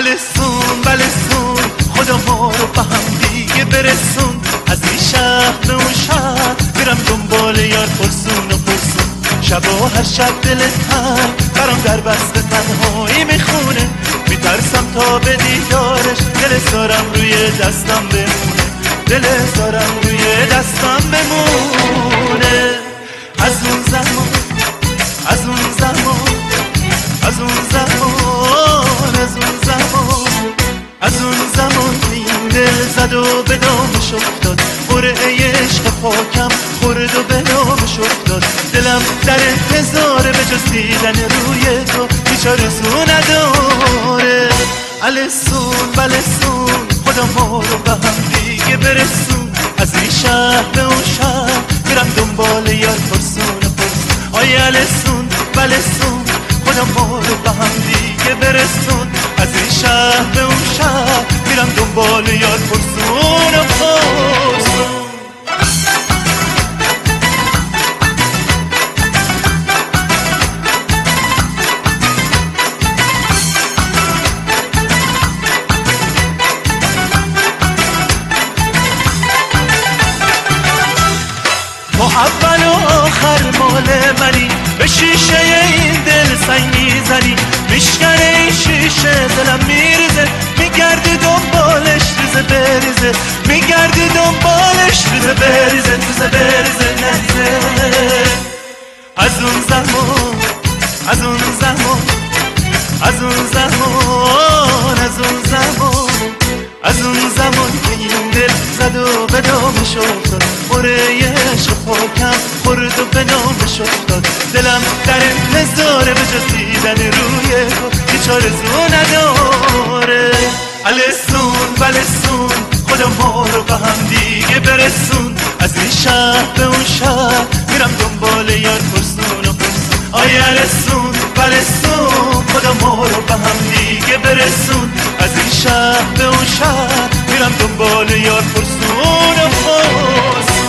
السون بلسون خدا ما رو به هم دیگه برسون، از این شهر به اون شهر میرم دنبال یار پرسون و پرسون. شبا هر شب دل تنگ برام در بست تنهایی میخونه، میترسم تا به دیدارش دل سارم روی دستم بمونه، دل سارم روی دستم بمونه. از اون زمان از اون زمان از اون زمان از اون زمان از اون زمان این دل زد و به دامش افتاد، قرعه عشق پاکم خورد و به دامش افتاد. دلم در انتظاره به جز دیدن روی تو هیچ آرزو نداره. السون بلسون خدا ما رو به هم دیگه برسون، از این شهر به اون شهر میرم دنبال یار پرسون و پرسون. آی السون بلسون خدا ما رو به هم دیگه برسون، از این شهر به اون شهر میرم دنبال یار پرسون و پرسون. ما اول و آخر مال منی، به شیشه این دل سنگ میزنی، میشکنه این شیشه دلم میریزه، میگردی دنبالش ریزه بریزه، میگردی دنبالش ریزه بریزه، ریزه بریزه نریزه. از اون زمان از اون زمان از اون زمان از اون زمان از اون زمان که این دل زد و به دامش افتاد، قرعه عشق پاکم خورد و به دامش افتاد. دلم در انتظاره به جز دیدن روی تو هیچ آرزو نداره. السون بلسون خدا ما رو به هم دیگه برسون، از این شهر به اون شهر میرم دنبال یار پرسون و پرسون. آی السون بلسون خدا ما رو به هم دیگه برسون، از این شهر به اون شهر میرم دنبال یار پرسون و پرسون.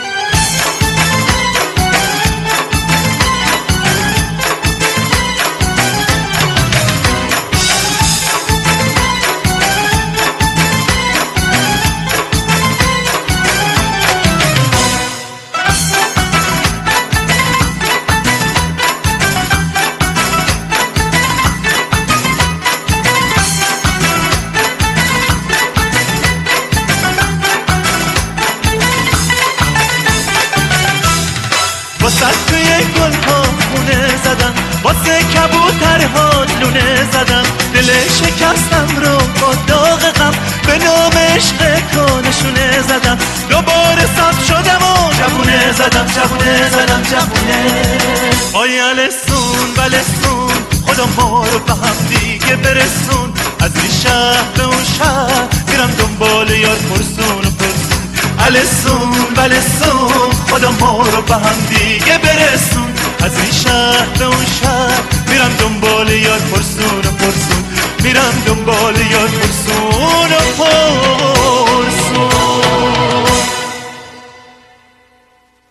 واسه توی گل ها خونه زدم، واسه کبوترها لونه زدم، دل شکستم رو با داغ غم به نام عشق کانشونه زدم. دوباره سبز شدم و جوونه زدم جوونه زدم جوونه. آی السون بلسون خدا ما رو به هم دیگه برسون، از این شهر به اون شهر میرم دنبال یار پرسون و پرسون. السون بلسون خدا ما رو به هم دیگه برسون، از این شهر به اون شهر میرم دنبال یار پرسون و پرسون، میرم دنبال یار پرسون و پرسون.